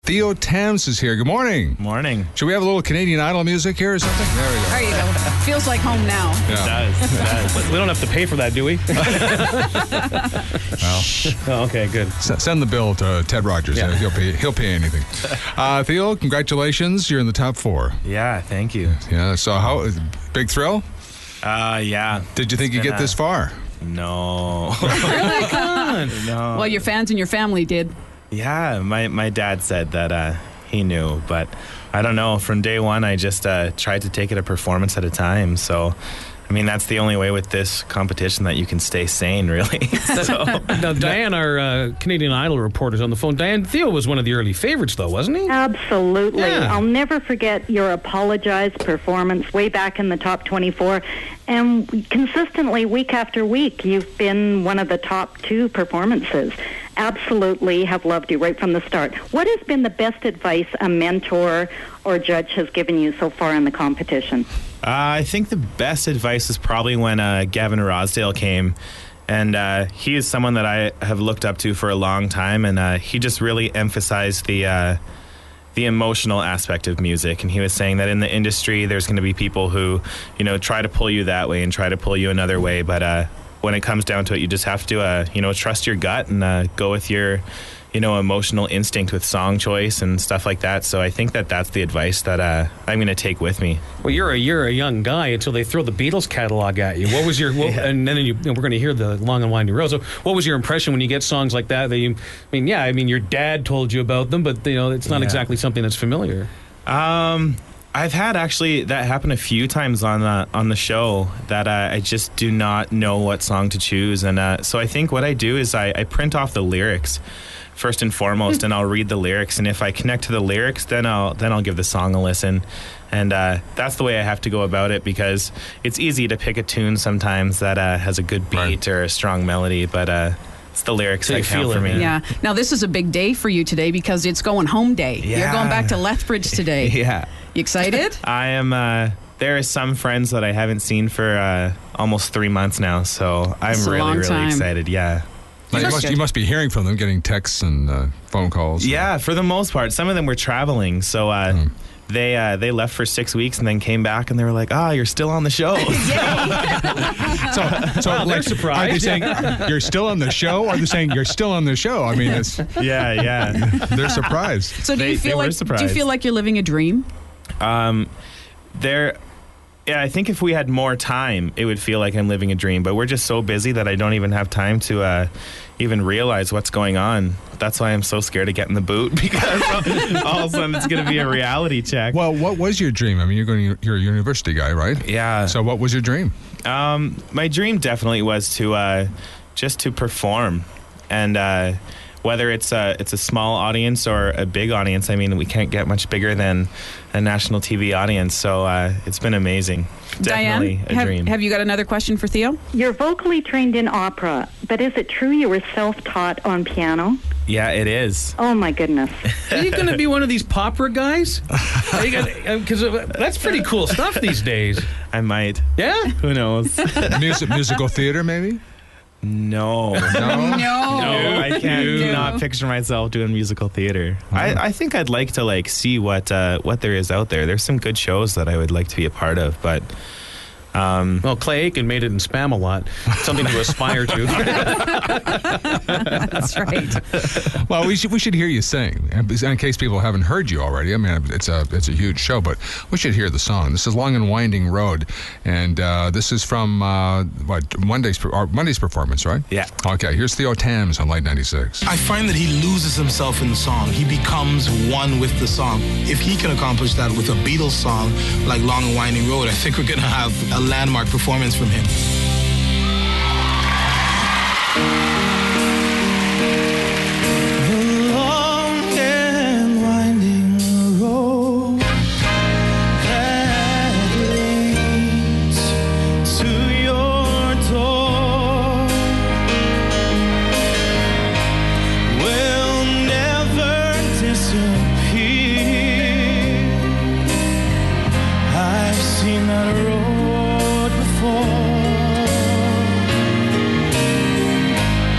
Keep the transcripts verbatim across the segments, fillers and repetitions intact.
Theo Tams is here. Good morning. Morning. Should we have a little Canadian Idol music here or something? There we go. There you go. Feels like home now. It does. It does. We don't have to pay for that, do we? Well, oh, okay, good. s- send the bill to Ted Rogers. Yeah. He'll pay. He'll pay anything. Uh, Theo, congratulations. You're in the top four. Yeah, thank you. Yeah. So how big thrill? Uh, yeah. Did you think It's you'd been get a- this far? No. Really? Come on. No. Well, your fans and your family did. Yeah, my, my dad said that uh, he knew, but I don't know. From day one, I just uh, tried to take it a performance at a time. So, I mean, that's the only way with this competition that you can stay sane, really. So, Now, Diane, our uh, Canadian Idol reporter, is on the phone. Diane, Theo was one of the early favorites, though, wasn't he? Absolutely. Yeah. I'll never forget your Apologize performance way back in the top twenty-four. And consistently, week after week, you've been one of the top two performances. Absolutely have loved you right from the start. What has been the best advice a mentor or judge has given you so far in the competition? Uh, I think the best advice is probably when uh, Gavin Rosdale came. And uh, he is someone that I have looked up to for a long time. And uh, he just really emphasized the uh, the emotional aspect of music. And he was saying that in the industry, there's going to be people who, you know, try to pull you that way and try to pull you another way. But uh, when it comes down to it, you just have to, uh, you know, trust your gut and uh, go with your, you know, emotional instinct with song choice and stuff like that. So I think that that's the advice that uh, I'm going to take with me. Well, you're a you're a young guy until they throw the Beatles catalog at you. What was your? What, Yeah. And then you, you know, we're going to hear the Long and Winding Road. So, what was your impression when you get songs like that? That you, I mean, yeah, I mean, your dad told you about them, but you know, it's not Yeah. exactly something that's familiar. Um, I've had actually that happen a few times on the on the show that uh, I just do not know what song to choose, and uh, so I think what I do is I, I print off the lyrics first and foremost, and I'll read the lyrics, and if I connect to the lyrics, then I'll then I'll give the song a listen, and uh, that's the way I have to go about it because it's easy to pick a tune sometimes that uh, has a good beat Right. or a strong melody, but uh, it's the lyrics So that you count feel for it, me. Yeah. Now, this is a big day for you today because it's going home day. You're Yeah. going back to Lethbridge today. Yeah. You excited? I am. Uh, there are some friends that I haven't seen for uh, almost three months now, so I'm It's a really, long really time. excited. Yeah, Now, you, That's must, good. you must be hearing from them, getting texts and uh, phone calls. yeah. For the most part, some of them were traveling, so uh, Hmm. they uh, they left for six weeks and then came back, and they were like, "Ah, you're still on the show." So, so Wow, they're like, surprised. are they saying you're still on the show, or are they saying you're still on the show? I mean, it's, yeah, yeah. they're surprised. So, do They- you they feel were like do you surprised. feel like you're living a dream? Um, there. Yeah, I think if we had more time, it would feel like I'm living a dream. But we're just so busy that I don't even have time to uh, even realize what's going on. That's why I'm so scared to get in the boot because all of a sudden it's going to be a reality check. Well, what was your dream? I mean, you're going. You're a university guy, right? Yeah. So, what was your dream? Um, my dream definitely was to uh, just to perform, and uh, whether it's a it's a small audience or a big audience. I mean, we can't get much bigger than a national T V audience. So uh, it's been amazing. Definitely Diane, a have, dream. have you got another question for Theo? You're vocally trained in opera, but is it true you were self-taught on piano? yeah, it is. Oh, my goodness. Are you going to be one of these popper guys? Because that's pretty cool stuff these days. I might. Yeah. Who knows? Music, musical theater, maybe? no. No. No, I can't No. not picture myself doing musical theater. I, I think I'd like to like see what uh, what there is out there. There's some good shows that I would like to be a part of, but um, Well, Clay Aiken made it in Spam a lot. Something to aspire to. That's right. Well, we should we should hear you sing, and in case people haven't heard you already. I mean, it's a it's a huge show, but we should hear the song. This is "Long and Winding Road," and uh, this is from uh, what Monday's per- or Monday's performance, right? Yeah. Okay. Here's Theo Tams on Light ninety-six. I find that he loses himself in the song. He becomes one with the song. If he can accomplish that with a Beatles song like Long and Winding Road, I think we're going to have a landmark performance from him. The long and winding road that leads to your door will never disappear. I've seen that road before.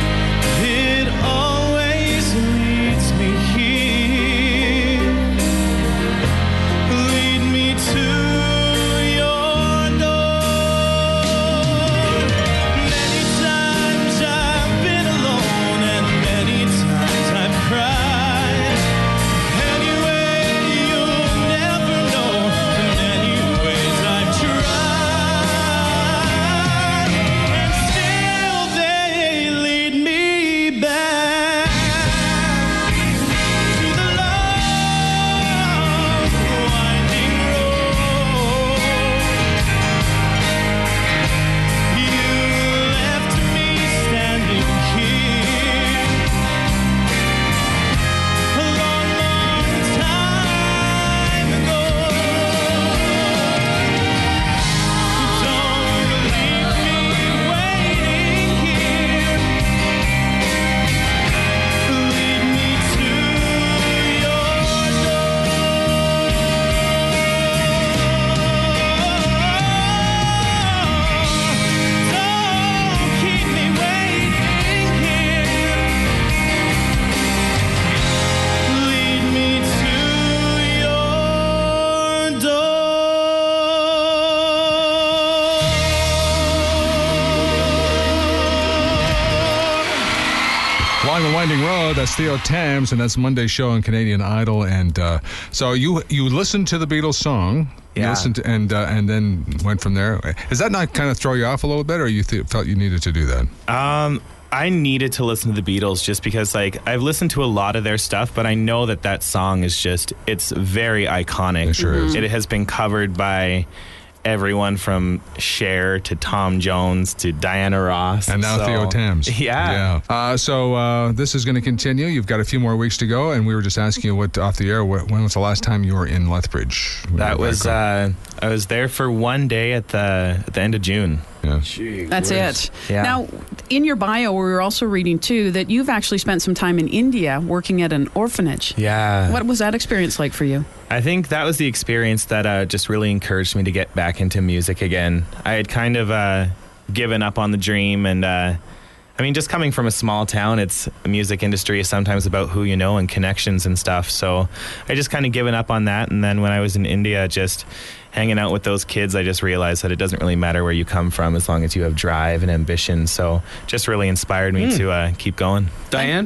Winding Road. That's Theo Tams, and that's Monday's show on Canadian Idol. And uh, so you you listened to the Beatles song, you Yeah. listened to, and uh, and then went from there. Does that not kind of throw you off a little bit, or you th- felt you needed to do that? Um, I needed to listen to the Beatles just because, like, I've listened to a lot of their stuff, but I know that that song is just, it's very iconic. It sure is. It has been covered by everyone from Cher to Tom Jones to Diana Ross. And now So- Theo Tams. Yeah. Yeah. Uh, so uh, this is going to continue. You've got a few more weeks to go, and we were just asking you what off the air. What, when was the last time you were in Lethbridge? That was, uh, I was there for one day at the at the end of June. Yeah. That's it. Yeah. Now, in your bio, we were also reading, too, that you've actually spent some time in India working at an orphanage. Yeah. What was that experience like for you? I think that was the experience that uh, just really encouraged me to get back into music again. I had kind of uh, given up on the dream, and uh, I mean, just coming from a small town, it's the music industry is sometimes about who you know and connections and stuff. So I just kind of given up on that, and then when I was in India, just hanging out with those kids, I just realized that it doesn't really matter where you come from as long as you have drive and ambition. So just really inspired me Mm. to uh, keep going. Diane?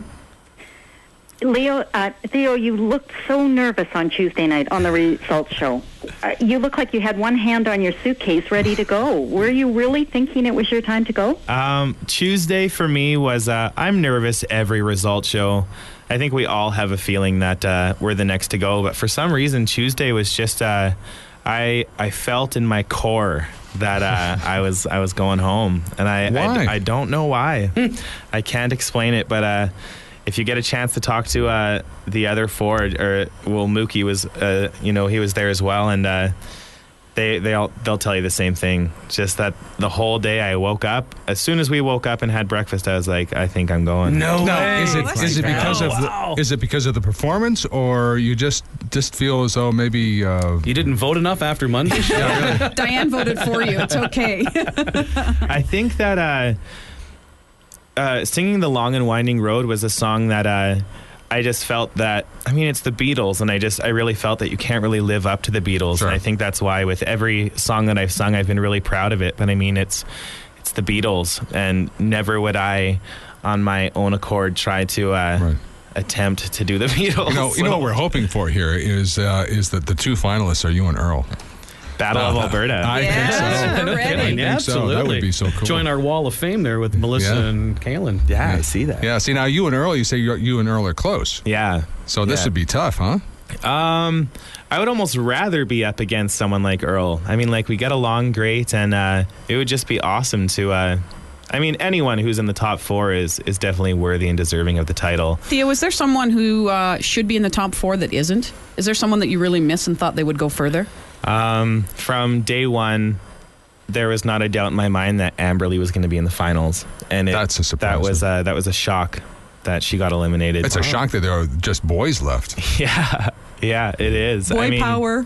Leo, uh, Theo, you looked so nervous on Tuesday night on the results show. Uh, you look like you had one hand on your suitcase ready to go. Were you really thinking it was your time to go? Um, Tuesday for me was, uh, I'm nervous every result show. I think we all have a feeling that uh, we're the next to go, but for some reason, Tuesday was just, uh, I I felt in my core that uh, I was I was going home, and I Why? I, I don't know why. I can't explain it, but uh, if you get a chance to talk to uh, the other four, or well, Mookie was, uh, you know, he was there as well, and uh, they they all they'll tell you the same thing. Just that the whole day I woke up. As soon as we woke up and had breakfast, I was like, I think I'm going. No Now, way. is it that's is it because of the, Wow. is it because of the performance, or you just just feel as though maybe uh, You didn't vote enough after Monday? Diane voted for you. It's okay. I think that uh, uh, singing "The Long and Winding Road" was a song that uh, I just felt that. I mean, it's the Beatles, and I just I really felt that you can't really live up to the Beatles, Sure. and I think that's why with every song that I've sung, I've been really proud of it. But I mean, it's it's the Beatles, and never would I, on my own accord, try to uh, Right. attempt to do the Beatles. you know you know what we're hoping for here is uh, is that the two finalists are you and Earl. Battle of Uh, Alberta. I think so. Yeah, No we're ready. kidding. Yeah, I think so. That would absolutely. be so cool. Join our wall of fame there with Melissa Yeah. and Kaylin. yeah, I see that. Yeah. See, now you and Earl, you say you're, you and Earl are close, Yeah. so this Yeah. would be tough, huh? Um, I would almost rather be up against someone like Earl. I mean, like, we get along great, and uh, it would just be awesome to. Uh, I mean, anyone who's in the top four is is definitely worthy and deserving of the title. Theo, is there someone who uh, should be in the top four that isn't? Is there someone that you really miss and thought they would go further? Um, from day one, there was not a doubt in my mind that Amberly was going to be in the finals, and it, That's a surprise. that was uh, that was a shock that she got eliminated. It's a shock that there are just boys left. Yeah, yeah, it is. Boy I mean, power.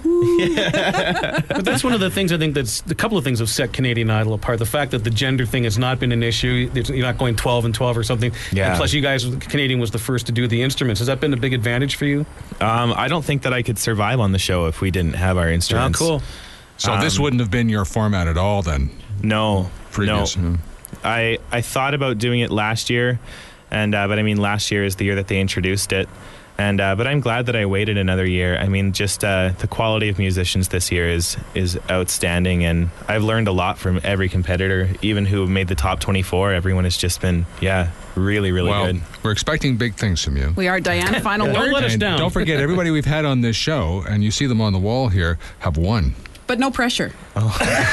But that's one of the things I think that's a couple of things have set Canadian Idol apart. The fact that the gender thing has not been an issue. There's- You're not going twelve and twelve or something. Yeah. And plus, you guys, Canadian was the first to do the instruments. Has that been a big advantage for you? Um, I don't think that I could survive on the show if we didn't have our instruments. Oh, cool. So this Um, wouldn't have been your format at all then. No, Previous. no. hmm. I I thought about doing it last year, and uh, but I mean last year is the year that they introduced it, and uh, but I'm glad that I waited another year. I mean, just uh, the quality of musicians this year is is outstanding, and I've learned a lot from every competitor, even who made the top twenty-four. Everyone has just been yeah, really really Well, good. we're expecting big things from you. We are. Diane, final Don't word. let us And down. don't forget, everybody we've had on this show, and you see them on the wall here, have won. But no pressure. Theo,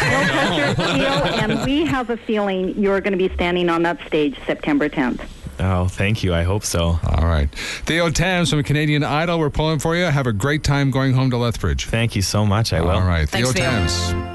and we have a feeling you're going to be standing on that stage September tenth. Oh, thank you. I hope so. All right. Theo Tams from Canadian Idol, we're pulling for you. Have a great time going home to Lethbridge. Thank you so much. I will. All right. Thanks, Theo Theo. Tams.